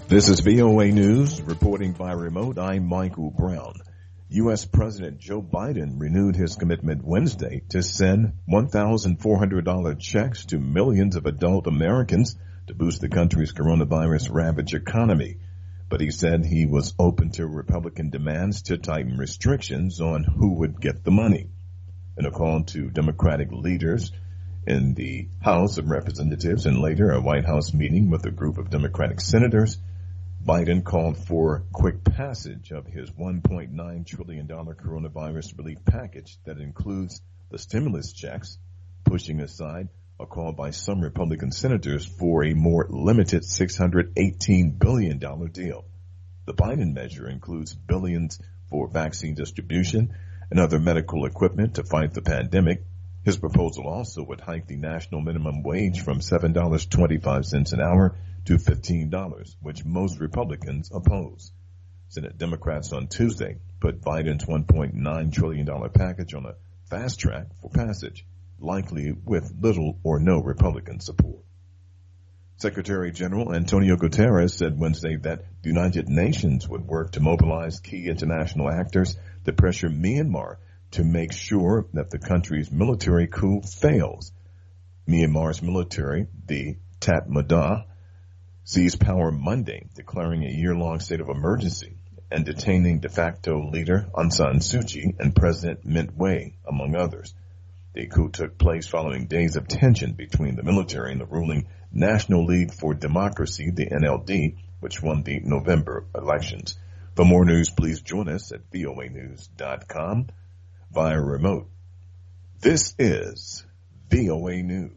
This is VOA News, reporting by remote. I'm Michael Brown. U.S. President Joe Biden renewed his commitment Wednesday to send $1,400 checks to millions of adult Americans to boost the country's coronavirus-ravaged economy. But he said he was open to Republican demands to tighten restrictions on who would get the money. In a call to Democratic leaders in the House of Representatives and later a White House meeting with a group of Democratic senators, Biden called for quick passage of his $1.9 trillion coronavirus relief package that includes the stimulus checks, pushing aside a call by some Republican senators for a more limited $618 billion deal. The Biden measure includes billions for vaccine distribution and other medical equipment to fight the pandemic. His proposal also would hike the national minimum wage from $7.25 an hour to $15, which most Republicans oppose. Senate Democrats on Tuesday put Biden's $1.9 trillion package on a fast track for passage, likely with little or no Republican support. Secretary General Antonio Guterres said Wednesday that the United Nations would work to mobilize key international actors to pressure Myanmar to make sure that the country's military coup fails. Myanmar's military, the Tatmadaw, seized power Monday, declaring a year-long state of emergency and detaining de facto leader Aung San Suu Kyi and President Mint Wei, among others. The coup took place following days of tension between the military and the ruling National League for Democracy, the NLD, which won the November elections. For more news, please join us at voanews.com via remote. This is VOA News.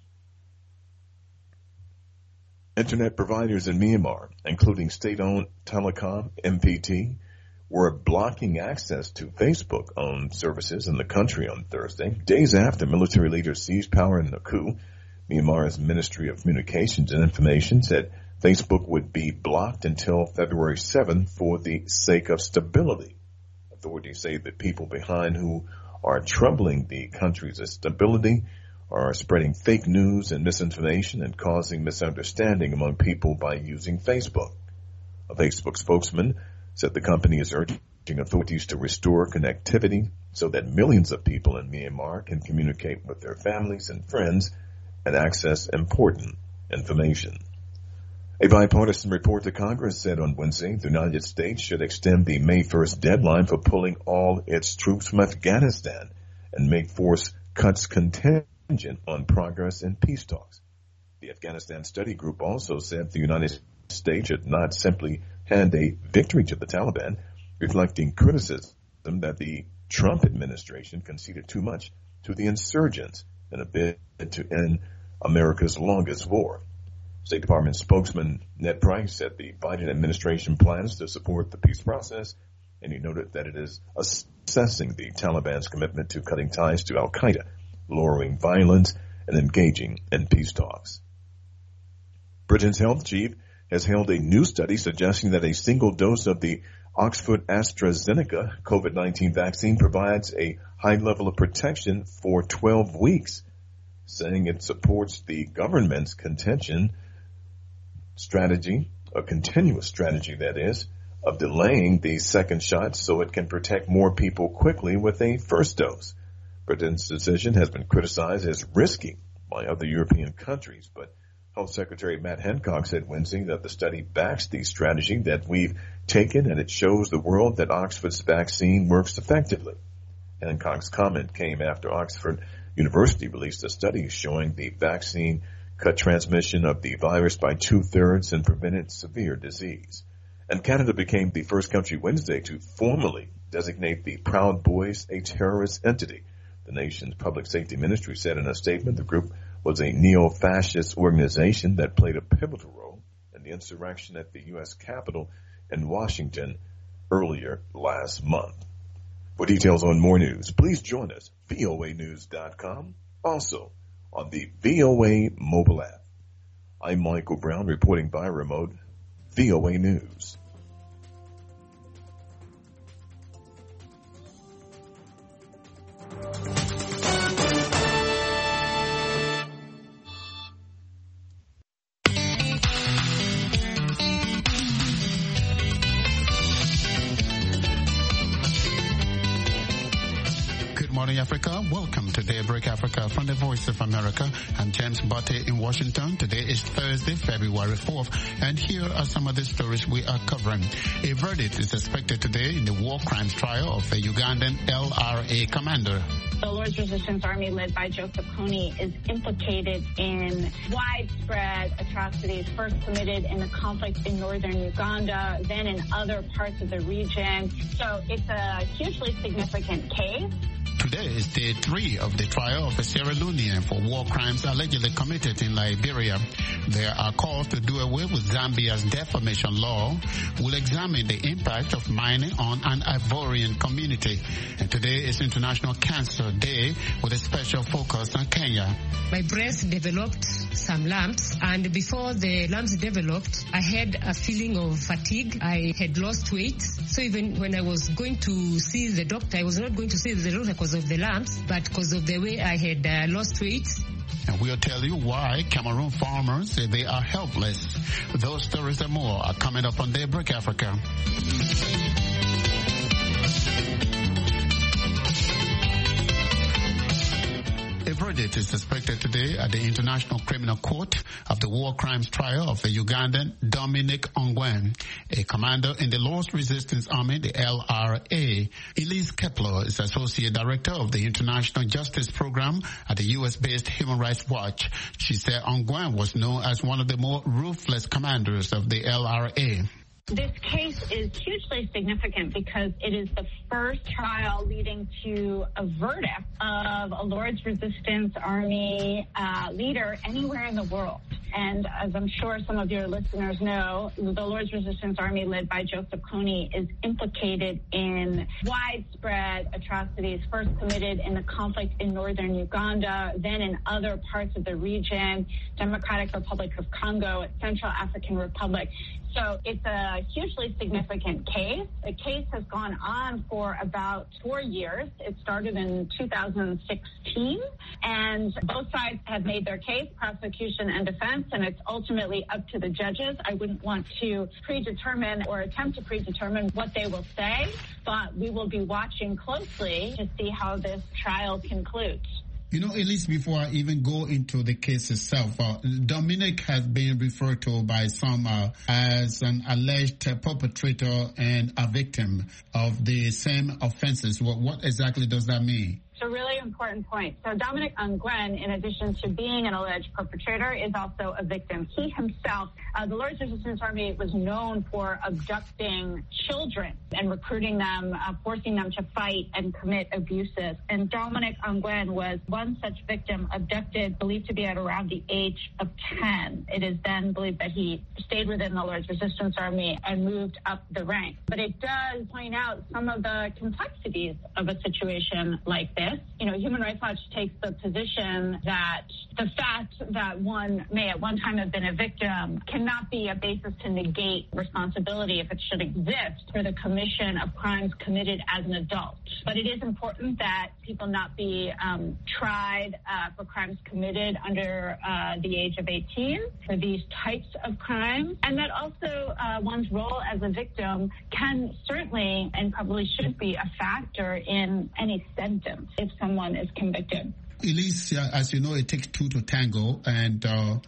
Internet providers in Myanmar, including state-owned Telecom, MPT, were blocking access to Facebook-owned services in the country on Thursday, days after military leaders seized power in the coup. Myanmar's Ministry of Communications and Information said Facebook would be blocked until February 7 for the sake of stability. Authorities say the people behind who are troubling the country's stability are spreading fake news and misinformation and causing misunderstanding among people by using Facebook. A Facebook spokesman said the company is urging authorities to restore connectivity so that millions of people in Myanmar can communicate with their families and friends and access important information. A bipartisan report to Congress said on Wednesday the United States should extend the May 1st deadline for pulling all its troops from Afghanistan and make force cuts contingent on progress in peace talks. The Afghanistan Study Group also said the United States should not simply hand a victory to the Taliban, reflecting criticism that the Trump administration conceded too much to the insurgents in a bid to end America's longest war. State Department spokesman Ned Price said the Biden administration plans to support the peace process, and he noted that it is assessing the Taliban's commitment to cutting ties to al-Qaeda, lowering violence, and engaging in peace talks. Britain's health chief has held a new study suggesting that a single dose of the Oxford AstraZeneca COVID-19 vaccine provides a high level of protection for 12 weeks, saying it supports the government's continuous strategy that is, of delaying the second shot so it can protect more people quickly with a first dose. Britain's decision has been criticized as risky by other European countries, but Health Secretary Matt Hancock said Wednesday that the study backs the strategy that we've taken and it shows the world that Oxford's vaccine works effectively. Hancock's comment came after Oxford University released a study showing the vaccine cut transmission of the virus by 2/3 and prevented severe disease. And Canada became the first country Wednesday to formally designate the Proud Boys a terrorist entity. The nation's public safety ministry said in a statement the group was a neo-fascist organization that played a pivotal role in the insurrection at the U.S. Capitol in Washington earlier last month. For details on more news, please join us, voanews.com, also on the VOA mobile app. I'm Michael Brown reporting by remote, VOA News. morning, Africa. Welcome to Daybreak Africa from the Voice of America. I'm James Botte in Washington. Today is Thursday, February 4th, and here are some of the stories we are covering. A verdict is expected today in the war crimes trial of a Ugandan LRA commander. The Lord's Resistance Army, led by Joseph Kony, is implicated in widespread atrocities first committed in the conflict in northern Uganda, then in other parts of the region. So it's a hugely significant case. Today is day 3 of the trial of a Sierra Leonean for war crimes allegedly committed in Liberia. There are calls to do away with Zambia's defamation law. We'll examine the impact of mining on an Ivorian community. And today is International Cancer Day with a special focus on Kenya. My breast developed some lumps, and before the lumps developed, I had a feeling of fatigue. I had lost weight. So even when I was going to see the doctor, I was not going to see the doctor because of the lumps, but because of the way I had lost weight. And we'll tell you why Cameroon farmers say they are helpless. Those stories and more are coming up on Daybreak Africa. A verdict is expected today at the International Criminal Court of the war crimes trial of the Ugandan Dominic Ongwen, a commander in the Lord's Resistance Army, the LRA. Elise Kepler is Associate Director of the International Justice Program at the U.S.-based Human Rights Watch. She said Ongwen was known as one of the more ruthless commanders of the LRA. This case is hugely significant because it is the first trial leading to a verdict of a Lord's Resistance Army leader anywhere in the world. And as I'm sure some of your listeners know, the Lord's Resistance Army, led by Joseph Kony, is implicated in widespread atrocities first committed in the conflict in northern Uganda, then in other parts of the region, Democratic Republic of Congo, Central African Republic. So it's a hugely significant case. The case has gone on for about 4 years. It started in 2016, and both sides have made their case, prosecution and defense, and it's ultimately up to the judges. I wouldn't want to predetermine or attempt to predetermine what they will say, but we will be watching closely to see how this trial concludes. You know, at least before I even go into the case itself, Dominic has been referred to by some as an alleged perpetrator and a victim of the same offenses. What exactly does that mean? It's a really important point. So Dominic Ongwen, in addition to being an alleged perpetrator, is also a victim. He himself, the Lord's Resistance Army was known for abducting children and recruiting them, forcing them to fight and commit abuses. And Dominic Ongwen was one such victim, abducted, believed to be at around the age of 10. It is then believed that he stayed within the Lord's Resistance Army and moved up the ranks. But it does point out some of the complexities of a situation like this. You know, Human Rights Watch takes the position that the fact that one may at one time have been a victim cannot be a basis to negate responsibility, if it should exist, for the commission of crimes committed as an adult. But it is important that people not be tried for crimes committed under the age of 18 for these types of crimes, and that also one's role as a victim can certainly and probably should be a factor in any sentence if someone is convicted. Elise, as you know, it takes two to tango, and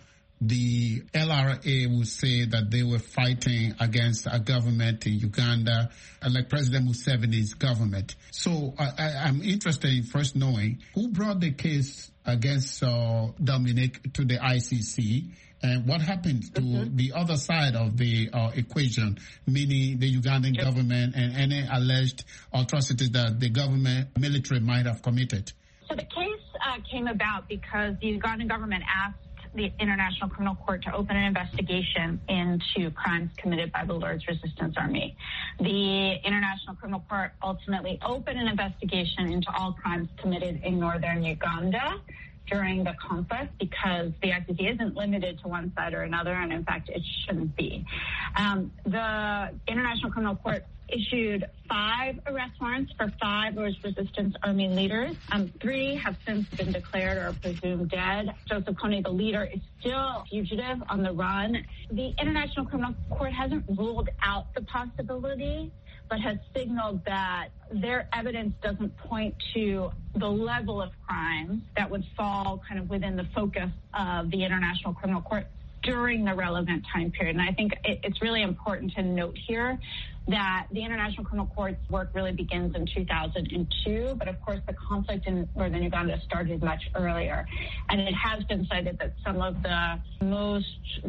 the LRA will say that they were fighting against a government in Uganda, like President Museveni's government. So I'm interested in first knowing who brought the case against Dominic to the ICC, and what happened to the other side of the equation, meaning the Ugandan government and any alleged atrocities that the government military might have committed. So the case came about because the Ugandan government asked the International Criminal Court to open an investigation into crimes committed by the Lord's Resistance Army. The International Criminal Court ultimately opened an investigation into all crimes committed in northern Uganda during the conflict because the ICC isn't limited to one side or another, and in fact, it shouldn't be. The International Criminal Court issued 5 arrest warrants for 5 Lord's Resistance Army leaders. 3 have since been declared or presumed dead. Joseph Kony, the leader, is still fugitive on the run. The International Criminal Court hasn't ruled out the possibility but has signaled that their evidence doesn't point to the level of crimes that would fall kind of within the focus of the International Criminal Court during the relevant time period. And I think it's really important to note here that the International Criminal Court's work really begins in 2002, but of course the conflict in northern Uganda started much earlier. And it has been cited that some of the most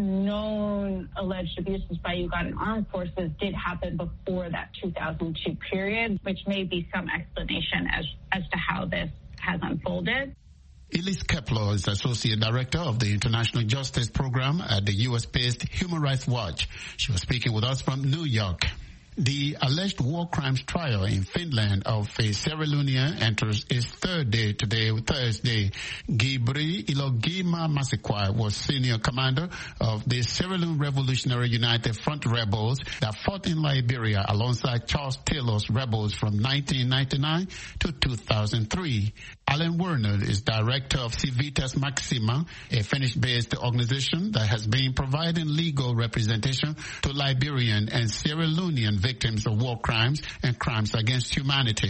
known alleged abuses by Ugandan armed forces did happen before that 2002 period, which may be some explanation as to how this has unfolded. Elise Kepler is Associate Director of the International Justice Program at the U.S.-based Human Rights Watch. She was speaking with us from New York. The alleged war crimes trial in Finland of a Sierra Leonean enters its third day today, Thursday. Gibri Ilogima Masekwai was senior commander of the Sierra Leone Revolutionary United Front rebels that fought in Liberia alongside Charles Taylor's rebels from 1999 to 2003. Alan Werner is director of Civitas Maxima, a Finnish-based organization that has been providing legal representation to Liberian and Sierra Leonean victims of war crimes and crimes against humanity.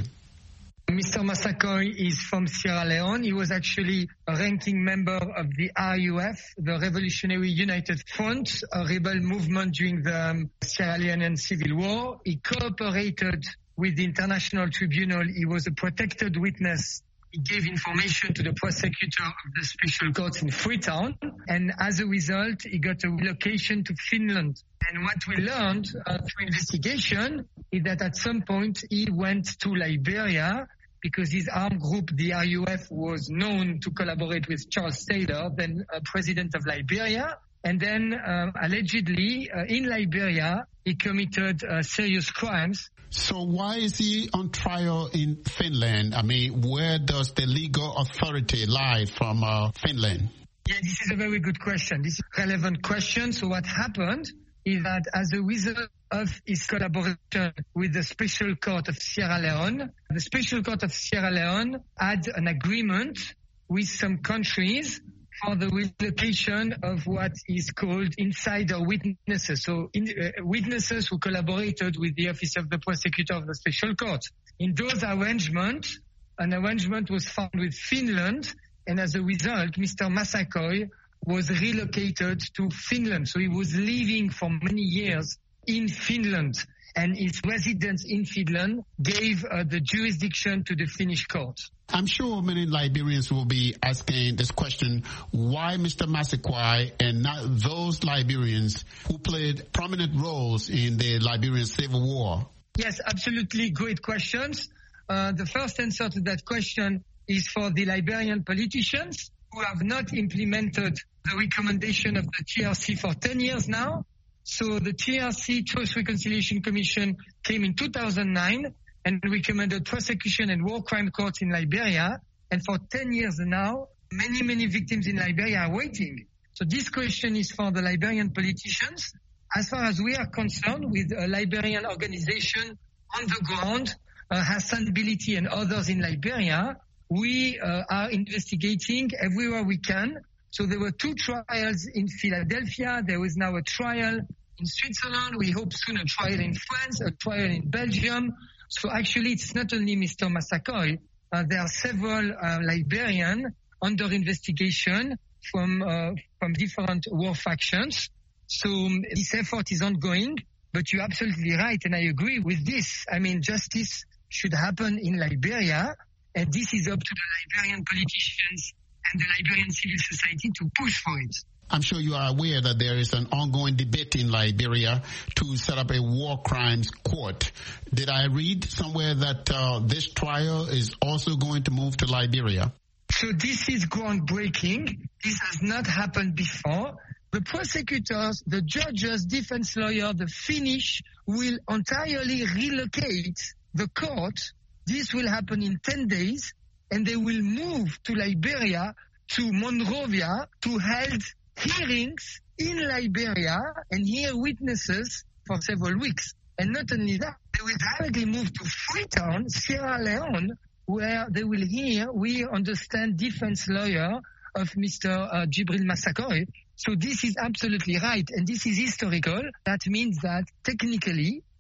Mr. Massaquoi is from Sierra Leone. He was actually a ranking member of the RUF, the Revolutionary United Front, a rebel movement during the Sierra Leonean Civil War. He cooperated with the International Tribunal. He was a protected witness. He gave information to the prosecutor of the special courts in Freetown, and as a result, he got a relocation to Finland. And what we learned through investigation is that at some point he went to Liberia because his armed group, the RUF, was known to collaborate with Charles Taylor, then president of Liberia. And then allegedly in Liberia, he committed serious crimes. So why is he on trial in Finland? I mean, where does the legal authority lie from Finland? Yeah, this is a very good question. This is a relevant question. So what happened is that as a result of his collaboration with the Special Court of Sierra Leone, the Special Court of Sierra Leone had an agreement with some countries for the relocation of what is called insider witnesses, so witnesses who collaborated with the Office of the Prosecutor of the Special Court. In those arrangements, an arrangement was found with Finland, and as a result, Mr. Massaquoi was relocated to Finland. So he was living for many years in Finland, and his residence in Finland gave the jurisdiction to the Finnish court. I'm sure many Liberians will be asking this question, why Mr. Massaquoi and not those Liberians who played prominent roles in the Liberian Civil War? Yes, absolutely great questions. The first answer to that question is for the Liberian politicians who have not implemented the recommendation of the TRC for 10 years now. So the TRC, Truth Reconciliation Commission, came in 2009 and recommended prosecution and war crime courts in Liberia. And for 10 years now, many victims in Liberia are waiting. So this question is for the Liberian politicians. As far as we are concerned, with a Liberian organization on the ground, Hassan Bility and others in Liberia, we are investigating everywhere we can. So there were 2 trials in Philadelphia. There is now a trial in Switzerland. We hope soon a trial in France, a trial in Belgium. So actually, it's not only Mr. Massaquoi. There are several Liberians under investigation from different war factions. So this effort is ongoing. But you're absolutely right, and I agree with this. I mean, justice should happen in Liberia, and this is up to the Liberian politicians and the Liberian civil society to push for it. I'm sure you are aware that there is an ongoing debate in Liberia to set up a war crimes court. Did I read somewhere that this trial is also going to move to Liberia? So this is groundbreaking. This has not happened before. The prosecutors, the judges, defense lawyer, the Finnish will entirely relocate the court. This will happen in 10 days, and they will move to Liberia, to Monrovia, to hold hearings in Liberia and hear witnesses for several weeks. And not only that, they will directly move to Freetown, Sierra Leone, where they will hear, we understand, defense lawyer of Mr. Jibril Massaquoi. So this is absolutely right, and this is historical. That means that technically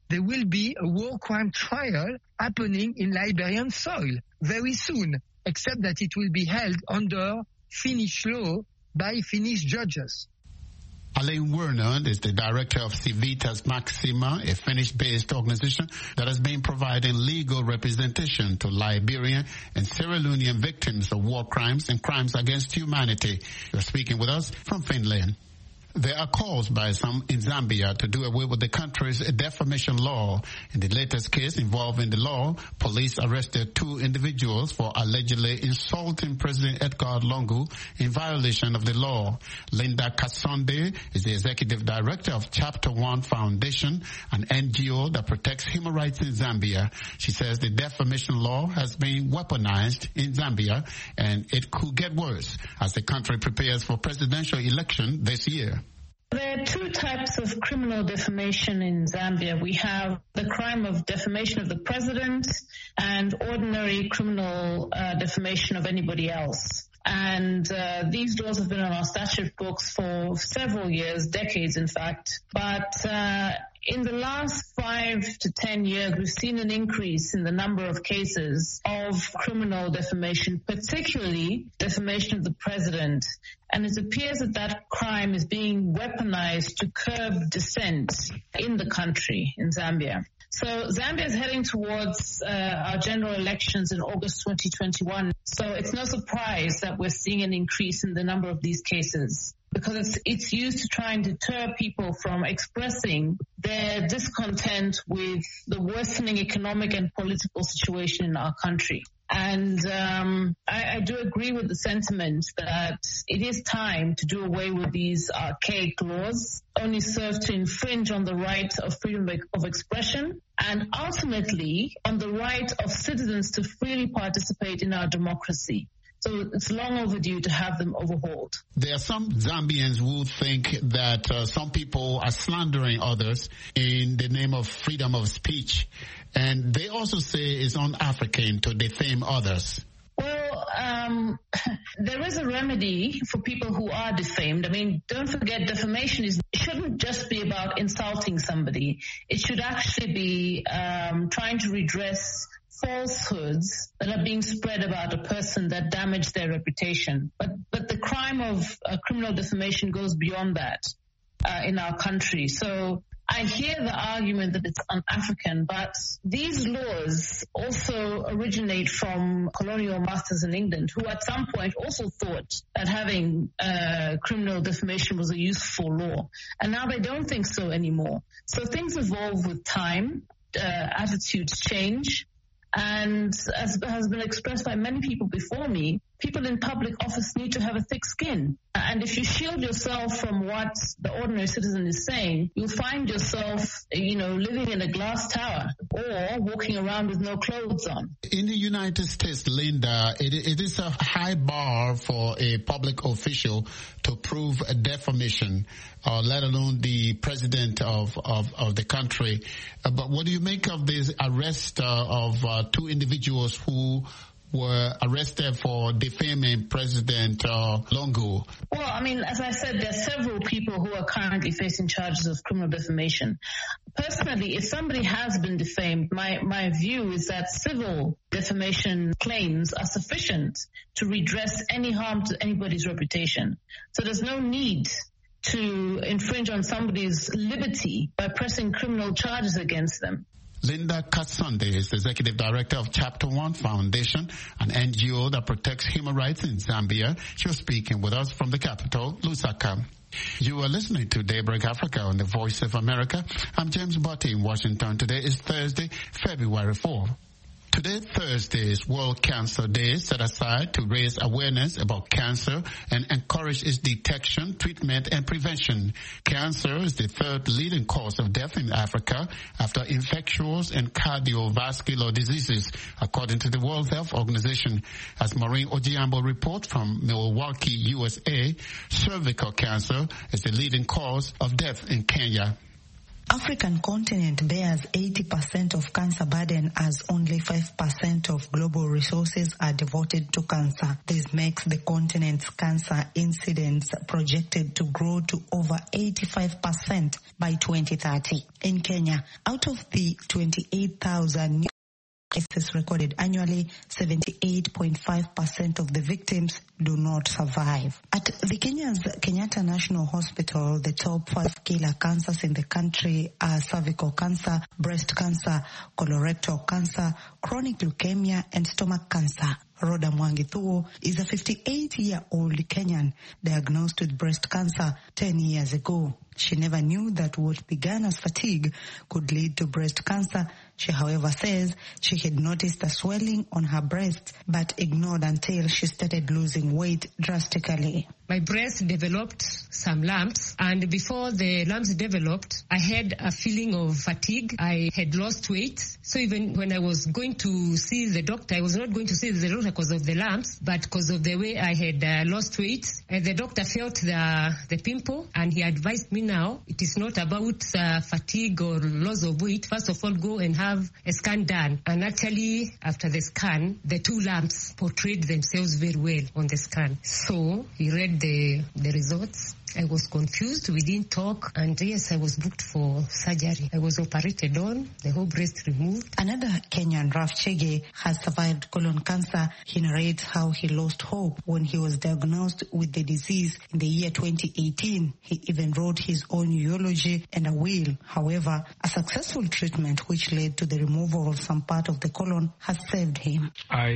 there will be a war crime trial happening in Liberian soil very soon, except that it will be held under Finnish law by Finnish judges. Alain Werner is the director of Civitas Maxima, a Finnish-based organization that has been providing legal representation to Liberian and Sierra Leonean victims of war crimes and crimes against humanity. You're speaking with us from Finland. There are calls by some in Zambia to do away with the country's defamation law. In the latest case involving the law, police arrested 2 individuals for allegedly insulting President Edgar Lungu in violation of the law. Linda Kasonde is the executive director of Chapter 1 Foundation, an NGO that protects human rights in Zambia. She says the defamation law has been weaponized in Zambia and it could get worse as the country prepares for presidential election this year. There are 2 types of criminal defamation in Zambia. We have the crime of defamation of the president and ordinary criminal defamation of anybody else. And these laws have been on our statute books for several years, decades in fact. But in the last 5 to 10 years, we've seen an increase in the number of cases of criminal defamation, particularly defamation of the president. And it appears that that crime is being weaponized to curb dissent in the country, in Zambia. So Zambia is heading towards our general elections in August 2021. So it's no surprise that we're seeing an increase in the number of these cases, because it's used to try and deter people from expressing their discontent with the worsening economic and political situation in our country. And I do agree with the sentiment that it is time to do away with these archaic laws, only serve to infringe on the right of freedom of expression and ultimately on the right of citizens to freely participate in our democracy. So it's long overdue to have them overhauled. There are some Zambians who think that some people are slandering others in the name of freedom of speech. And they also say it's un-African to defame others. Well, there is a remedy for people who are defamed. I mean, don't forget, defamation shouldn't just be about insulting somebody. It should actually be trying to redress falsehoods that are being spread about a person that damage their reputation. But the crime of criminal defamation goes beyond that in our country. So I hear the argument that it's un-African, but these laws also originate from colonial masters in England, who at some point also thought that having criminal defamation was a useful law. And now they don't think so anymore. So things evolve with time, attitudes change. And as has been expressed by many people before me, people in public office need to have a thick skin. And if you shield yourself from what the ordinary citizen is saying, you'll find yourself, living in a glass tower or walking around with no clothes on. In the United States, Linda, it is a high bar for a public official to prove a defamation, let alone the president of the country. But what do you make of this arrest of 2 individuals who were arrested for defaming President Lungu? Well, I mean, as I said, there are several people who are currently facing charges of criminal defamation. Personally, if somebody has been defamed, my view is that civil defamation claims are sufficient to redress any harm to anybody's reputation. So there's no need to infringe on somebody's liberty by pressing criminal charges against them. Linda Kasonde is the executive director of Chapter 1 Foundation, an NGO that protects human rights in Zambia. She was speaking with us from the capital, Lusaka. You are listening to Daybreak Africa on the Voice of America. I'm James Botti in Washington. Today is Thursday, February 4th. Today, Thursday, is World Cancer Day, set aside to raise awareness about cancer and encourage its detection, treatment, and prevention. Cancer is the 3rd leading cause of death in Africa after infectious and cardiovascular diseases, according to the World Health Organization. As Maureen Ojiambo reports from Milwaukee, USA, cervical cancer is the leading cause of death in Kenya. African continent bears 80% of cancer burden as only 5% of global resources are devoted to cancer. This makes the continent's cancer incidence projected to grow to over 85% by 2030. In Kenya, out of the 28,000 new cases recorded annually, 78.5% of the victims do not survive. At the Kenya's Kenyatta National Hospital, the top 5 killer cancers in the country are cervical cancer, breast cancer, colorectal cancer, chronic leukemia, and stomach cancer. Rhoda Mwangithuo is a 58-year-old Kenyan diagnosed with breast cancer 10 years ago. She never knew that what began as fatigue could lead to breast cancer. She, however, says she had noticed a swelling on her breast but ignored until she started losing weight drastically. My breast developed some lumps, and before the lumps developed, I had a feeling of fatigue. I had lost weight. So even when I was going to see the doctor, I was not going to see the doctor because of the lumps, but because of the way I had lost weight. The doctor felt the pimple, and he advised me now, it is not about fatigue or loss of weight. First of all, go and have a scan done. And actually, after the scan, the 2 lumps portrayed themselves very well on the scan. So he read the results. I was confused. We didn't talk. And yes, I was booked for surgery. I was operated on, the whole breast removed. Another Kenyan, Raf Chege, has survived colon cancer. He narrates how he lost hope when he was diagnosed with the disease in the year 2018. He even wrote his own eulogy and a will. However, a successful treatment which led to the removal of some part of the colon has saved him.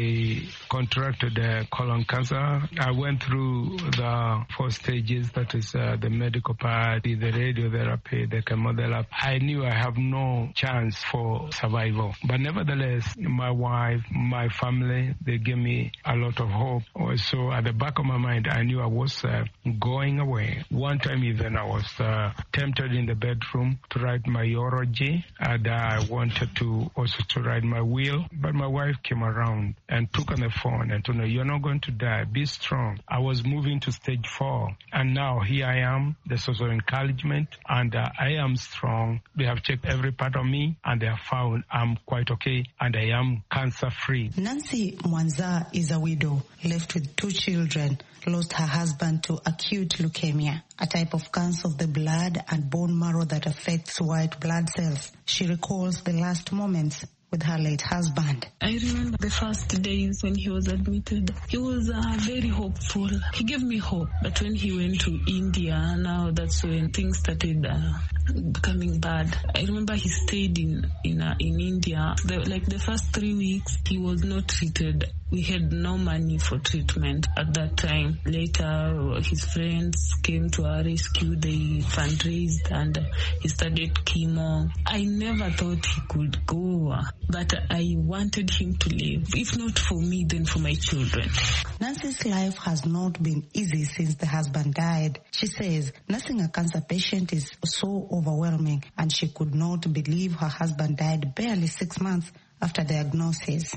I contracted colon cancer. I went through the 4 stages, that is the medical part, the radiotherapy, the chemotherapy. I knew I have no chance for survival. But nevertheless, my wife, my family, they gave me a lot of hope. So at the back of my mind, I knew I was going away. One time even I was tempted in the bedroom to write my eulogy, and I wanted to also to write my will. But my wife came around and took on the phone and told me, you're not going to die, be strong. I was moving to stage 4, and now here I am. There's also encouragement, and I am strong. They have checked every part of me, and they have found I'm quite okay, and I am cancer-free. Nancy Mwanza is a widow, left with 2 children, lost her husband to acute leukemia, a type of cancer of the blood and bone marrow that affects white blood cells. She recalls the last moments with her late husband. I remember the first days when he was admitted. He was very hopeful. He gave me hope. But when he went to India, now that's when things started becoming bad. I remember he stayed in India. The first 3 weeks, he was not treated. We had no money for treatment at that time. Later, his friends came to our rescue. They fundraised and he started chemo. I never thought he could go, but I wanted him to live. If not for me, then for my children. Nancy's life has not been easy since the husband died. She says nursing a cancer patient is so overwhelming, and she could not believe her husband died barely 6 months after diagnosis.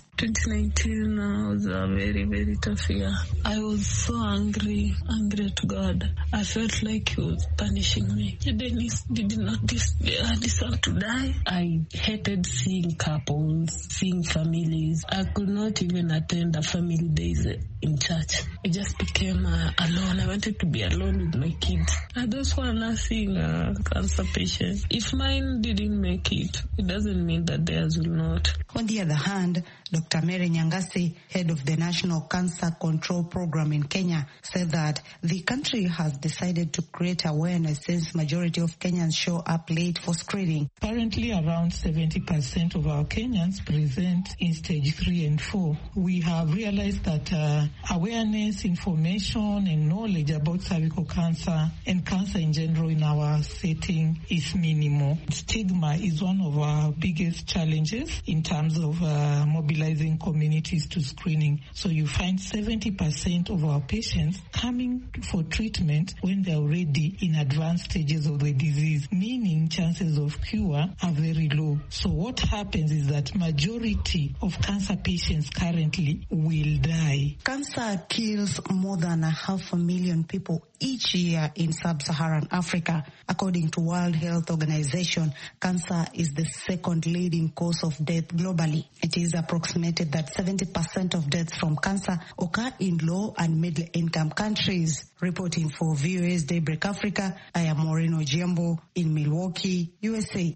2019 was a very, very tough year. I was so angry at God. I felt like he was punishing me. Dennis did not deserve to die. I hated seeing couples, seeing families. I could not even attend a family days in church. I just became alone. I wanted to be alone with my kids. I just want nursing a cancer patient. If mine didn't make it, it doesn't mean that theirs will not. On the other hand, Dr. Mary Nyangasi, head of the National Cancer Control Program in Kenya, said that the country has decided to create awareness since majority of Kenyans show up late for screening. Currently, around 70% of our Kenyans present in stage 3 and 4. We have realized that awareness, information, and knowledge about cervical cancer and cancer in general in our setting is minimal. Stigma is one of our biggest challenges in terms of mobilizing communities to screening. So you find 70% of our patients coming for treatment when they're already in advanced stages of the disease, meaning chances of cure are very low. So what happens is that majority of cancer patients currently will die. Cancer kills more than 500,000 people each year in sub-Saharan Africa. According to World Health Organization, cancer is the second leading cause of death globally. It is approximated that 70% of deaths from cancer occur in low and middle-income countries. Reporting for VOA's Daybreak Africa, I am Maureen Ojiambo in Milwaukee, USA.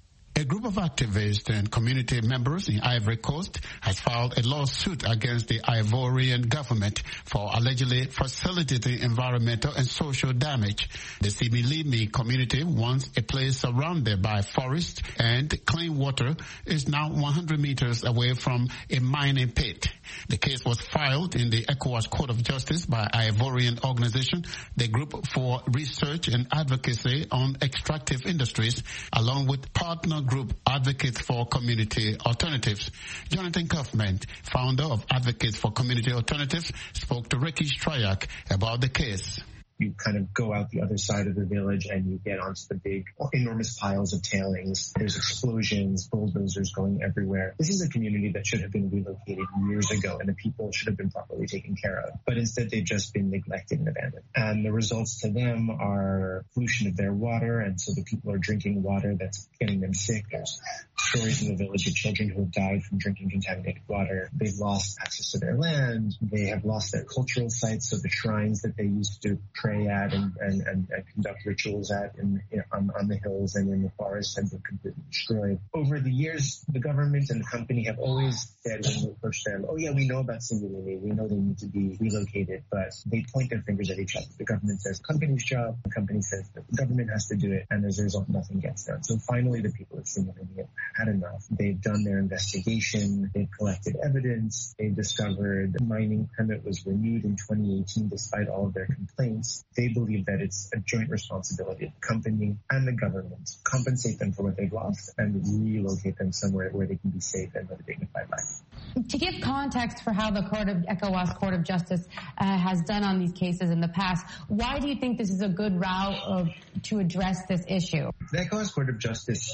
A group of activists and community members in Ivory Coast has filed a lawsuit against the Ivorian government for allegedly facilitating environmental and social damage. The Similimi community, once a place surrounded by forest and clean water, is now 100 meters away from a mining pit. The case was filed in the ECOWAS Court of Justice by Ivorian organization, the Group for Research and Advocacy on Extractive Industries, along with partner group Advocates for Community Alternatives. Jonathan Kaufman, founder of Advocates for Community Alternatives, spoke to Ricky Stryak about the case. You kind of go out the other side of the village and you get onto the big, enormous piles of tailings. There's explosions, bulldozers going everywhere. This is a community that should have been relocated years ago and the people should have been properly taken care of. But instead they've just been neglected and abandoned. And the results to them are pollution of their water, and so the people are drinking water that's getting them sick. There's stories in the village of children who have died from drinking contaminated water. They've lost access to their land. They have lost their cultural sites, so the shrines that they used to pray at and conduct rituals at on the hills and in the forests have been completely destroyed. Over the years, the government and the company have always said when we approach them, oh yeah, we know about Similimi, we know they need to be relocated, but they point their fingers at each other. The government says the company's job, the company says that the government has to do it, and as a result, nothing gets done. So finally, the people at Similimi have had enough. They've done their investigation, they've collected evidence, they've discovered the mining permit was renewed in 2018 despite all of their complaints. They believe that it's a joint responsibility of the company and the government to compensate them for what they've lost and relocate them somewhere where they can be safe and live a dignified life. To give context for how the ECOWAS Court of Justice has done on these cases in the past, why do you think this is a good route to address this issue? The ECOWAS Court of Justice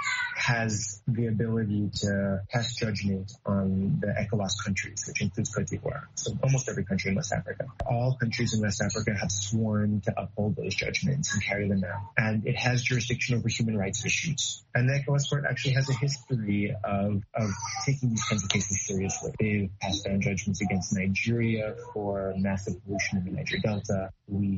has the ability to pass judgment on the ECOWAS countries, which includes Cote d'Ivoire, so almost every country in West Africa. All countries in West Africa have sworn to uphold those judgments and carry them out. And it has jurisdiction over human rights issues. And the ECOWAS Court actually has a history of taking these kinds of cases seriously. They've passed down judgments against Nigeria for massive pollution in the Niger Delta. We've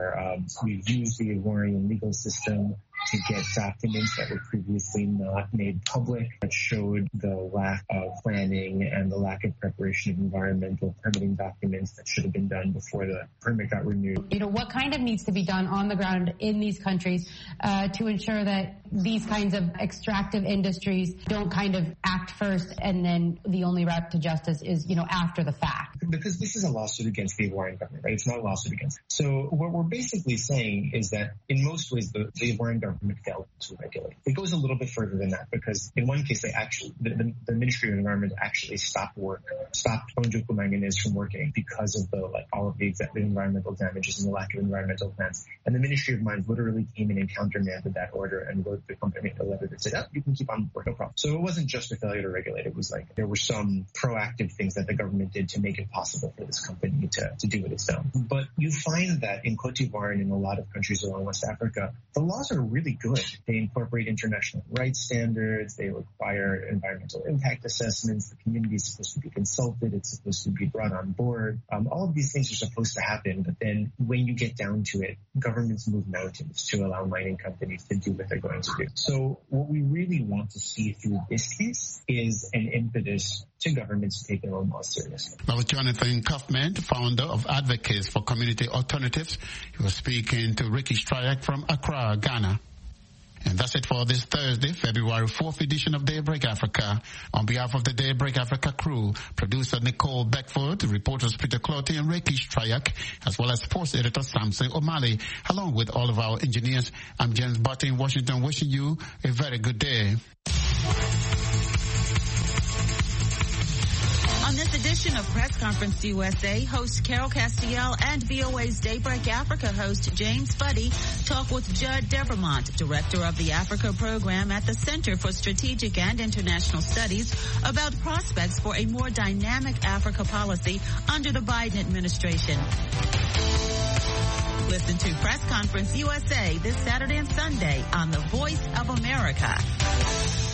used the Ivorian legal system to get documents that were previously not made public that showed the lack of planning and the lack of preparation of environmental permitting documents that should have been done before the permit got renewed. What kind of needs to be done on the ground in these countries to ensure that these kinds of extractive industries don't kind of act first and then the only route to justice is, after the fact? Because this is a lawsuit against the Ivorian government, right? It's not a lawsuit against. So what we're basically saying is that in most ways the Ivorian government failed to regulate. It goes a little bit further than that because in one case they actually, the Ministry of Environment actually stopped Onjoku Manganese from working because of all of the environmental damages and the lack of environmental plans. And the Ministry of Mines literally came in and countermanded that order and wrote the company a letter that said, you can keep on working, no problem. So it wasn't just a failure to regulate. It was there were some proactive things that the government did to make it possible for this company to do what it's done. But you find that in Cote d'Ivoire and in a lot of countries along West Africa, the laws are really good. They incorporate international rights standards. They require environmental impact assessments. The community is supposed to be consulted. It's supposed to be brought on board. All of these things are supposed to happen. But then when you get down to it, governments move mountains to allow mining companies to do what they're going to do. So what we really want to see through this case is an impetus to governments to take their own laws seriously. That was Jonathan Kaufman, founder of Advocates for Community Alternatives. He was speaking to Ricky Stryak from Accra, Ghana. And that's it for this Thursday, February 4th edition of Daybreak Africa. On behalf of the Daybreak Africa crew, producer Nicole Beckford, reporters Peter Clotty and Ricky Stryak, as well as sports editor Samson O'Malley, along with all of our engineers, I'm James Barton in Washington, wishing you a very good day. On this edition of Press Conference USA, host Carol Castiel and VOA's Daybreak Africa host James Buddy talk with Judd Devermont, director of the Africa program at the Center for Strategic and International Studies, about prospects for a more dynamic Africa policy under the Biden administration. Listen to Press Conference USA this Saturday and Sunday on the Voice of America.